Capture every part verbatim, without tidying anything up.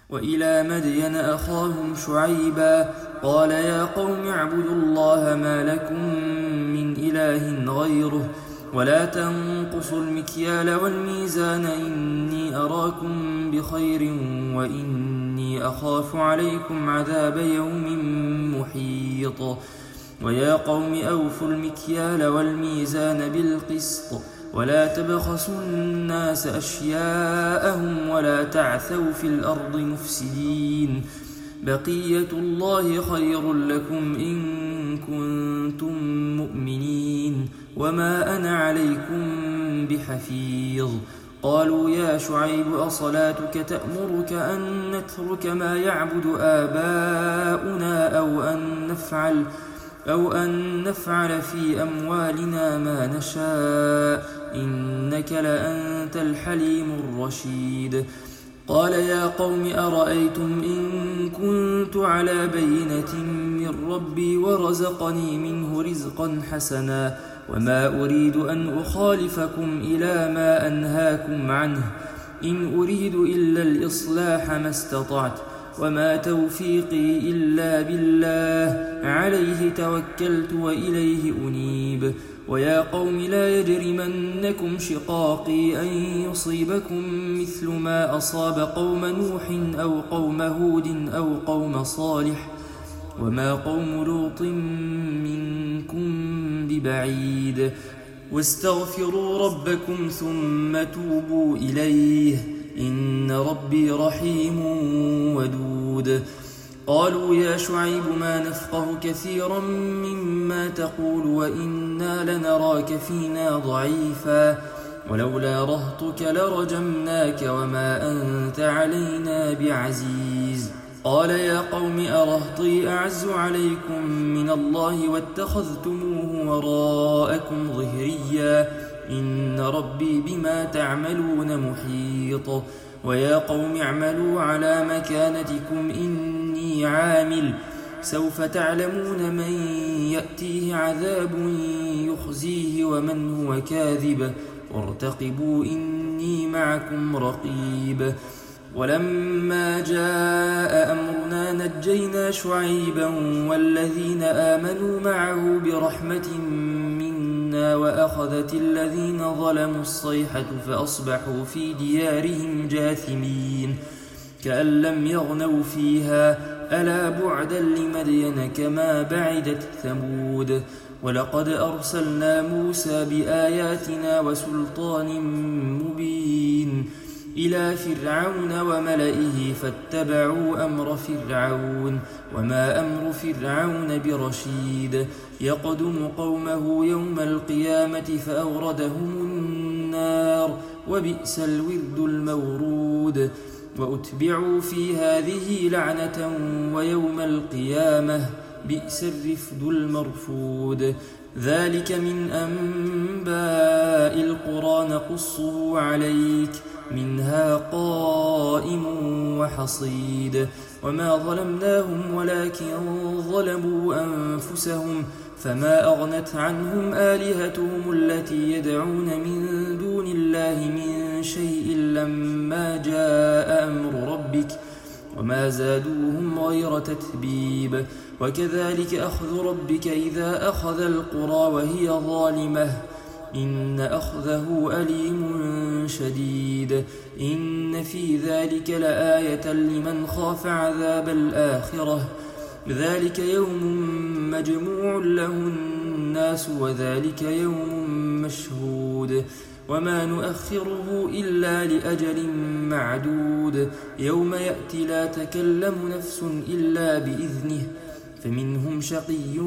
وإلى مدين أخاهم شعيبا قال يا قوم اعبدوا الله ما لكم من إله غيره ولا تنقصوا المكيال والميزان إني أراكم بخير وإني أخاف عليكم عذاب يوم محيط ويا قوم أوفوا المكيال والميزان بالقسط ولا تبخسوا الناس أشياءهم ولا تعثوا في الأرض مفسدين بقية الله خير لكم إن كنتم مؤمنين وما أنا عليكم بحفيظ قالوا يا شعيب أصلاتك تأمرك أن نترك ما يعبد آباؤنا أو أن نفعل أو أن نفعل في أموالنا ما نشاء إنك لأنت الحليم الرشيد قال يا قوم أرأيتم إن كنت على بينة من ربي ورزقني منه رزقا حسنا وما أريد أن أخالفكم إلى ما أنهاكم عنه إن أريد إلا الإصلاح ما استطعت وما توفيقي إلا بالله عليه توكلت وإليه أنيب ويا قوم لا يجرمنكم شقاقي أن يصيبكم مثل ما أصاب قوم نوح أو قوم هود أو قوم صالح وما قوم لوط منكم ببعيد واستغفروا ربكم ثم توبوا إليه إن ربي رحيم ودود قالوا يا شعيب ما نفقه كثيرا مما تقول وإنا لنراك فينا ضعيفا ولولا رهطك لرجمناك وما أنت علينا بعزيز قال يا قوم أرهطي أعز عليكم من الله واتخذتموه وراءكم ظهريا إن ربي بما تعملون محيط ويا قوم اعملوا على مكانتكم إني عامل سوف تعلمون من يأتيه عذاب يخزيه ومن هو كاذب وارتقبوا إني معكم رقيب ولما جاء أمرنا نجينا شعيبا والذين آمنوا معه برحمة منا وأخذت الذين ظلموا الصيحة فأصبحوا في ديارهم جاثمين كأن لم يغنوا فيها ألا بعدا لمدين كما بعدت ثمود ولقد أرسلنا موسى بآياتنا وسلطان مبين إلى فرعون وملئه فاتبعوا أمر فرعون وما أمر فرعون برشيد يقدم قومه يوم القيامة فأوردهم النار وبئس الورد المورود وأتبعوا في هذه لعنة ويوم القيامة بئس الرفد المرفود ذلك من أنباء القرى نقصه عليك منها قائم وحصيد وما ظلمناهم ولكن ظلموا أنفسهم فما أغنت عنهم آلهتهم التي يدعون من دون الله من شيء لما جاء أمر ربك وما زادوهم غير تتبيب وكذلك أخذ ربك إذا أخذ القرى وهي ظالمة إن أخذه أليم شديد إن في ذلك لآية لمن خاف عذاب الآخرة ذلك يوم مجموع له الناس وذلك يوم مشهود وما نؤخره إلا لأجل معدود يوم يأتي لا تكلم نفس إلا بإذنه فمنهم شقي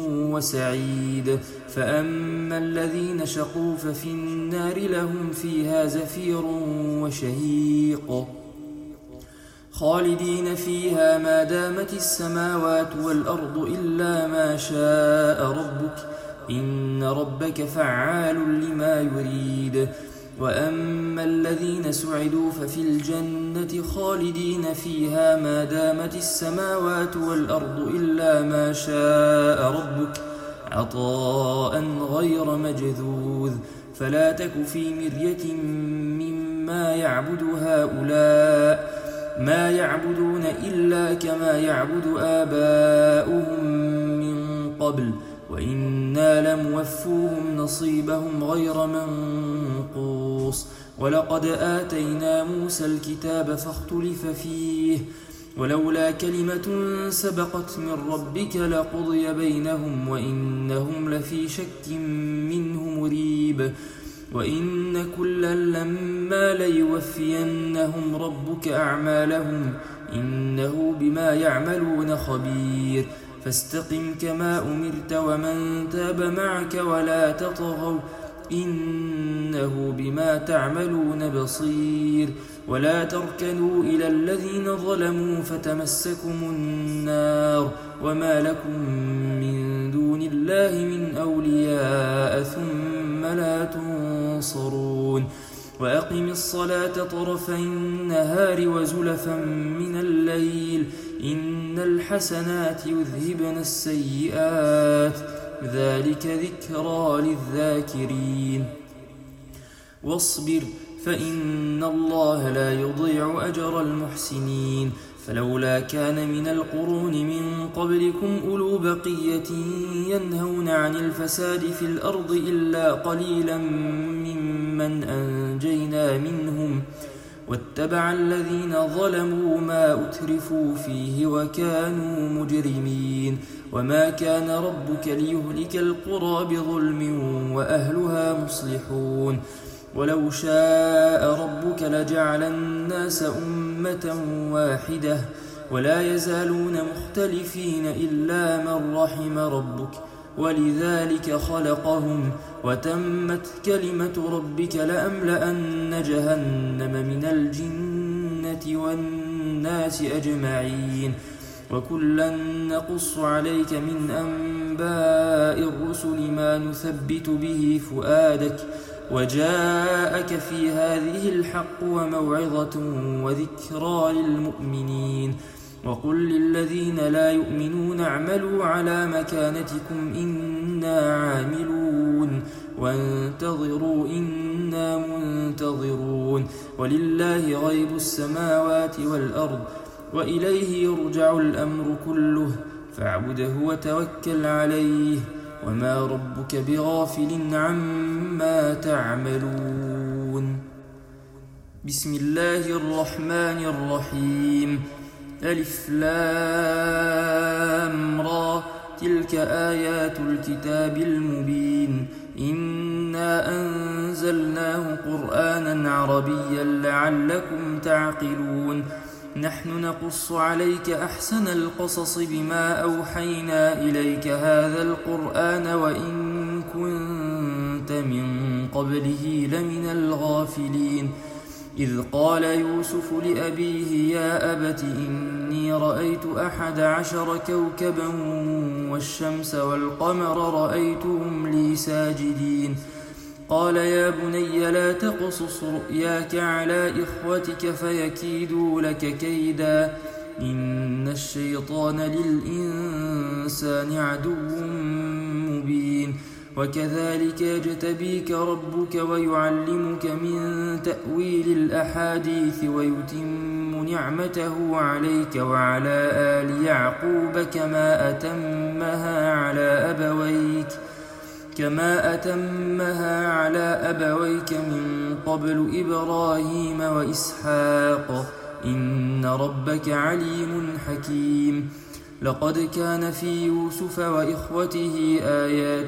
وسعيد فأما الذين شقوا ففي النار لهم فيها زفير وشهيق خالدين فيها ما دامت السماوات والأرض إلا ما شاء ربك إن ربك فعال لما يريد وأما الذين سعدوا ففي الجنة خالدين فيها ما دامت السماوات والأرض إلا ما شاء ربك عطاء غير مجذوذ فلا تك في مرية مما يعبد هؤلاء ما يعبدون إلا كما يعبد آباؤهم من قبل وإنا لموفوهم نصيبهم غير منقوص ولقد آتينا موسى الكتاب فاختلف فيه ولولا كلمة سبقت من ربك لقضي بينهم وإنهم لفي شك منه مريب وإن كلا لما ليوفينهم ربك أعمالهم إنه بما يعملون خبير فاستقم كما أمرت ومن تاب معك ولا تطغوا إنه بما تعملون بصير ولا تركنوا إلى الذين ظلموا فتمسكم النار وما لكم من دون الله من أولياء ثم لا تنصرون وأقم الصلاة طرفي النهار وزلفا من الليل إن الحسنات يذهبن السيئات ذلك ذكرى للذاكرين واصبر فإن الله لا يضيع أجر المحسنين فلولا كان من القرون من قبلكم أولو بقية ينهون عن الفساد في الأرض إلا قليلا ممن أنجينا منهم واتبع الذين ظلموا ما أترفوا فيه وكانوا مجرمين وما كان ربك ليهلك القرى بظلم وأهلها مصلحون ولو شاء ربك لجعل الناس أمة واحدة ولا يزالون مختلفين إلا من رحم ربك ولذلك خلقهم وتمت كلمة ربك لأملأن جهنم من الجنة والناس أجمعين وكلا نقص عليك من أنباء الرسل ما نثبت به فؤادك وجاءك في هذه الحق وموعظة وذكرى للمؤمنين وقل للذين لا يؤمنون اعملوا على مكانتكم إنا عاملون وانتظروا إنا منتظرون ولله غيب السماوات والأرض وإليه يرجع الأمر كله فاعبده وتوكل عليه وما ربك بغافل عما تعملون بسم الله الرحمن الرحيم ألف لام را تلك آيات الكتاب المبين إنا أنزلناه قرآنا عربيا لعلكم تعقلون نحن نقص عليك أحسن القصص بما أوحينا إليك هذا القرآن وإن كنت من قبله لمن الغافلين إذ قال يوسف لأبيه يا أبت إني رأيت أحد عشر كوكبا والشمس والقمر رأيتهم لي ساجدين قال يا بني لا تقصص رؤياك على إخوتك فيكيدوا لك كيدا إن الشيطان للإنسان عدو مبين وكذلك يجتبيك ربك ويعلمك من تأويل الأحاديث ويتم نعمته عليك وعلى آل يعقوب كما أتمها على أبويك كما أتمها على أبويك من قبل إبراهيم وإسحاق إن ربك عليم حكيم لقد كان في يوسف وإخوته آيات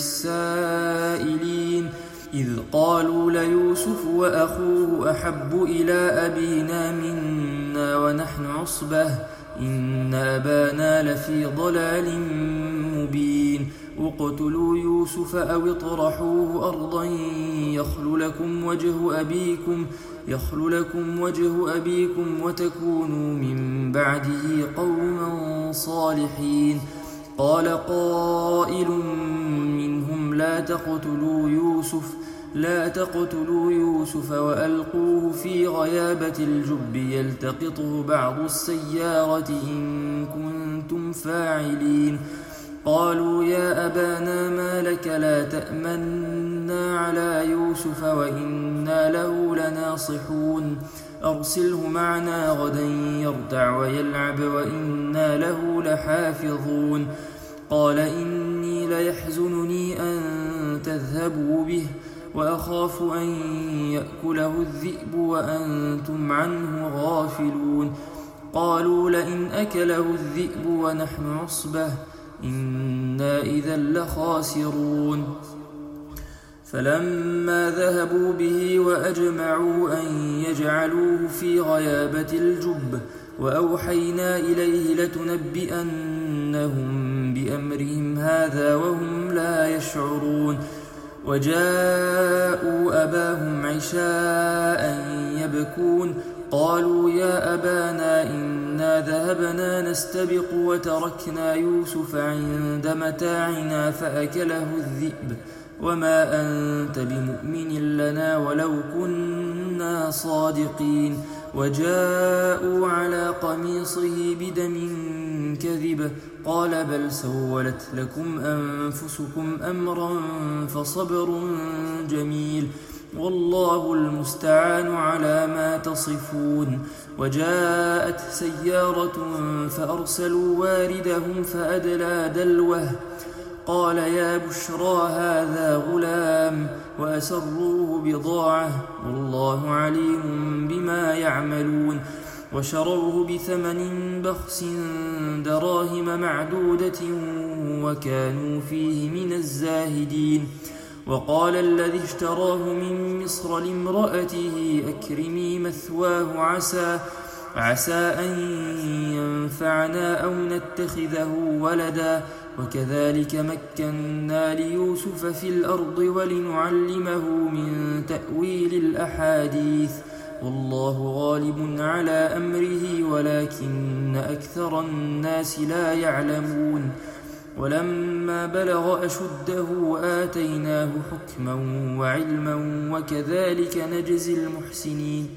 للسائلين إذ قالوا ليوسف وأخوه أحب إلى أبينا منا ونحن عصبة إن أبانا لفي ضلال مبين اقتلوا يوسف أو اطرحوه أرضا يخل لكم وجه أبيكم يخل لكم وجه أبيكم وتكونوا من بعده قوما صالحين قال قائل منهم لا تقتلوا يوسف لا تقتلوا يوسف وألقوه في غيابة الجب يلتقطه بعض السيارة إن كنتم فاعلين قالوا يا أبانا ما لك لا تأمنا على يوسف وإنا له لناصحون أرسله معنا غدا يرتع ويلعب وإنا له لحافظون. قال إني ليحزنني أن تذهبوا به وأخاف أن يأكله الذئب وأنتم عنه غافلون. قالوا لئن أكله الذئب ونحن عصبة إنا إذا لخاسرون. فلما ذهبوا به وأجمعوا أن يجعلوه في غيابة الجب وأوحينا إليه لتنبئنهم بأمرهم هذا وهم لا يشعرون. وجاءوا أباهم عشاء يبكون قالوا يا أبانا إنا ذهبنا نستبق وتركنا يوسف عند متاعنا فأكله الذئب وما أنت بمؤمن لنا ولو كنا صادقين. وجاءوا على قميصه بدم كذب قال بل سولت لكم أنفسكم أمرا فصبر جميل والله المستعان على ما تصفون. وجاءت سيارة فأرسلوا واردهم فأدلى دلوه قال يا بشرى هذا غلام وأسروه بضاعة والله عليم بما يعملون. وشروه بثمن بخس دراهم معدودة وكانوا فيه من الزاهدين. وقال الذي اشتراه من مصر لامرأته أكرمي مثواه عسى عسى أن ينفعنا أو نتخذه ولدا وكذلك مكنا ليوسف في الأرض ولنعلمه من تأويل الأحاديث والله غالب على أمره ولكن أكثر الناس لا يعلمون. ولما بلغ أشده آتيناه حكما وعلما وكذلك نجزي المحسنين.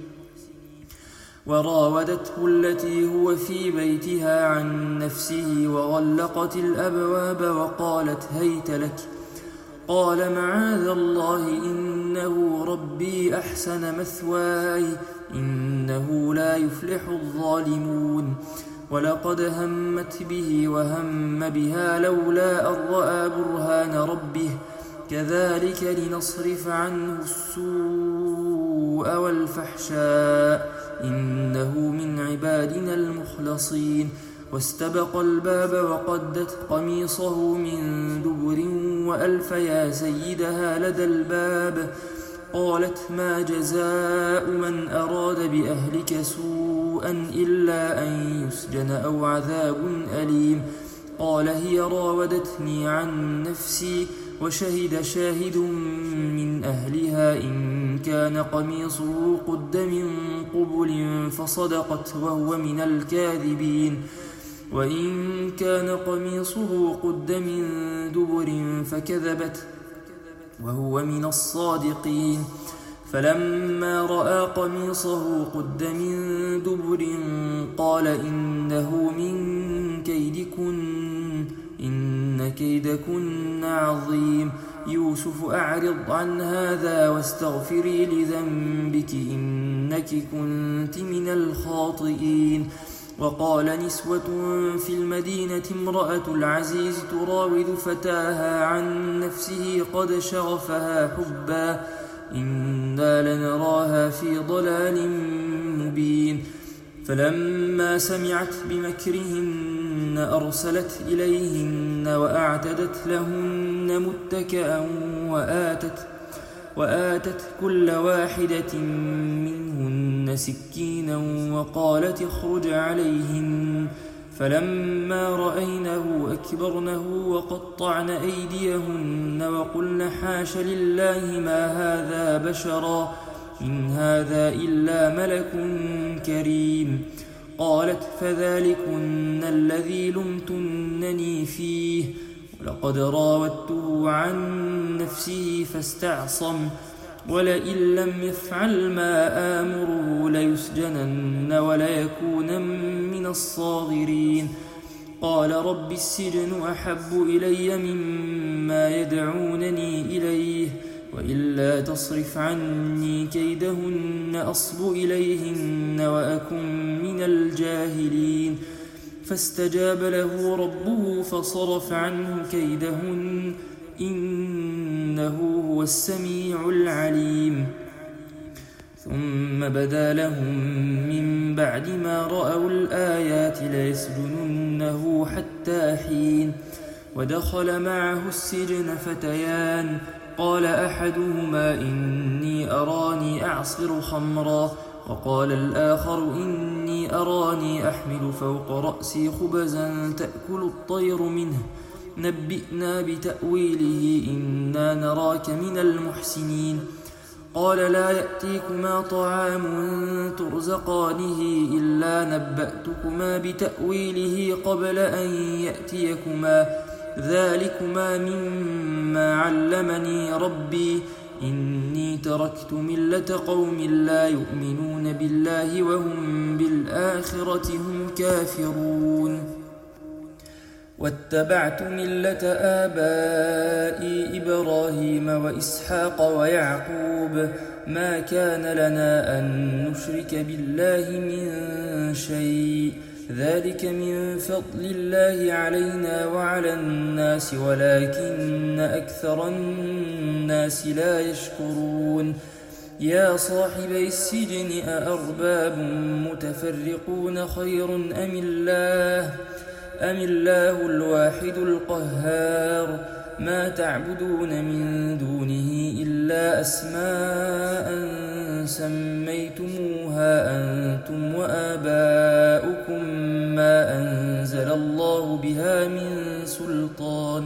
وراودته التي هو في بيتها عن نفسه وغلقت الأبواب وقالت هيت لك قال معاذ الله إنه ربي أحسن مثواي إنه لا يفلح الظالمون. ولقد همت به وهم بها لولا أن رأى برهان ربه كذلك لنصرف عنه السوء والفحشاء إنه من عبادنا المخلصين. واستبق الباب وقدت قميصه من دبر وألف يا سيدها لدى الباب قالت ما جزاء من أراد بأهلك سوءا إلا أن يسجن أو عذاب أليم. قال هي راودتني عن نفسي وشهد شاهد من أهلها إن كان قميصه قد من قبل فصدقت وهو من الكاذبين وإن كان قميصه قد من دبر فكذبت وهو من الصادقين. فلما رأى قميصه قد من دبر قال إنه من كيدكن إن كيدكن عظيم. يوسف أعرض عن هذا واستغفري لذنبك إنك كنت من الخاطئين. وقال نسوة في المدينة امرأة العزيز تراود فتاها عن نفسه قد شغفها حبا إنا لنراها في ضلال مبين. فلما سمعت بمكرهن أرسلت إليهن وأعتدت لهن متكئا وآتت, وآتت كل واحدة منهن سكينا وقالت اخرج عليهن. فلما رأينه أكبرنه وقطعن أيديهن وقلن حاش لله ما هذا بشرا إن هذا إلا ملك كريم. قالت فذلكن الذي لمتنني فيه ولقد راودته عن نفسه فاستعصم ولئن لم يفعل ما آمره ليسجنن وليكون من الصاغرين. قال رب السجن أحب إلي مما يدعونني إليه وإلا تصرف عني كيدهن أصب إليهن وأكن من الجاهلين فاستجاب له ربه فصرف عنه كيدهن إنه هو السميع العليم ثم بدا لهم من بعد ما رأوا الآيات ليسجننه حتى حين ودخل معه السجن فتيان قال أحدهما إني أراني أعصر خمرا وقال الآخر إني أراني أحمل فوق رأسي خبزا تأكل الطير منه نبئنا بتأويله إنا نراك من المحسنين قال لا يأتيكما طعام ترزقانه إلا نبأتكما بتأويله قبل أن يأتيكما ذلكما مما علمني ربي إني تركت ملة قوم لا يؤمنون بالله وهم بالآخرة هم كافرون واتبعت ملة آبائي إبراهيم وإسحاق ويعقوب ما كان لنا أن نشرك بالله من شيء ذلك من فضل الله علينا وعلى الناس ولكن أكثر الناس لا يشكرون يا صاحبي السجن أأرباب متفرقون خير أم الله أم الله الواحد القهار ما تعبدون من دونه إلا أسماء سميتموها أنتم وآباؤكم ما أنزل الله بها من سلطان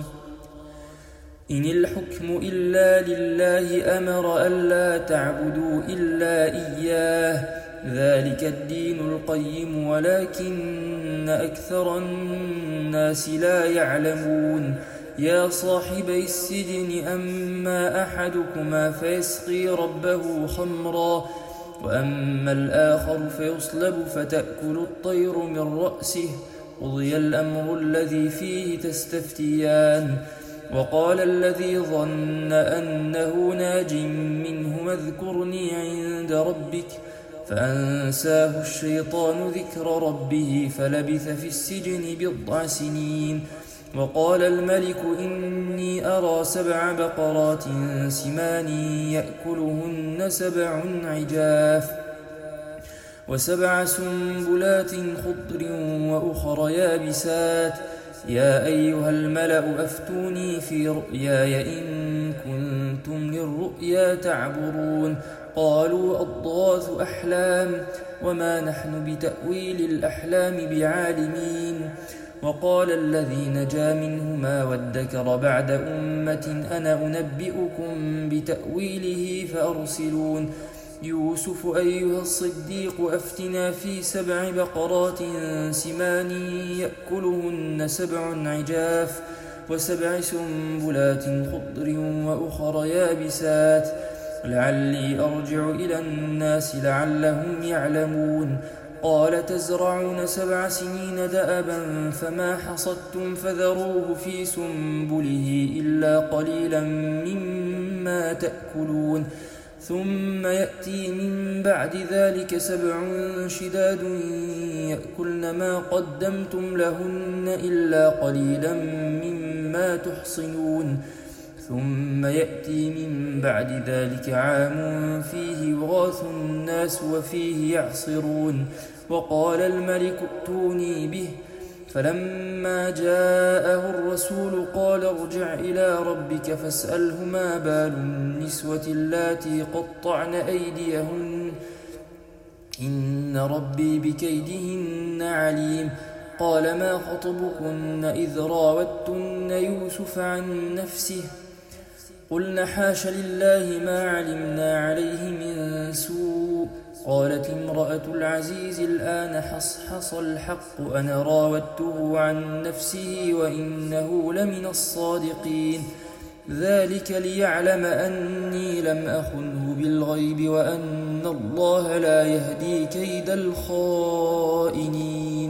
إن الحكم إلا لله أمر ألا تعبدوا إلا إياه ذلك الدين القيم ولكن أكثر الناس لا يعلمون يا صاحبي السجن أما أحدكما فيسقي ربه خمرا وأما الآخر فيصلب فتأكل الطير من رأسه قضي الأمر الذي فيه تستفتيان وقال الذي ظن أنه ناج منه اذكرني عند ربك فأنساه الشيطان ذكر ربه فلبث في السجن بضع سنين وقال الملك إني أرى سبع بقرات سمان يأكلهن سبع عجاف وسبع سنبلات خضر وأخر يابسات يا أيها الملأ أفتوني في رؤياي إن كنتم للرؤيا تعبرون قالوا أضغاث أحلام وما نحن بتأويل الأحلام بعالمين وقال الذي نجا منهما وادكر بعد أمة أنا أنبئكم بتأويله فأرسلون يوسف أيها الصديق أفتنا في سبع بقرات سمان يأكلهن سبع عجاف وسبع سنبلات خضر وأخر يابسات لعلي أرجع إلى الناس لعلهم يعلمون قال تزرعون سبع سنين دأبا فما حصدتم فذروه في سنبله إلا قليلا مما تأكلون ثم يأتي من بعد ذلك سبع شداد يأكلن ما قدمتم لهن إلا قليلا مما تحصنون ثم يأتي من بعد ذلك عام فيه يغاث الناس وفيه يعصرون وقال الملك ائتوني به فلما جاءه الرسول قال ارجع إلى ربك فاسأله ما بال النسوة اللاتي قطعن أيديهن إن ربي بكيدهن عليم قال ما خطبكن إذ راوتن يوسف عن نفسه قلنا حاش لله ما علمنا عليه من سوء قالت امرأة العزيز الآن حصحص الحق أنا راودته عن نفسه وإنه لمن الصادقين ذلك ليعلم أني لم أخنه بالغيب وأن الله لا يهدي كيد الخائنين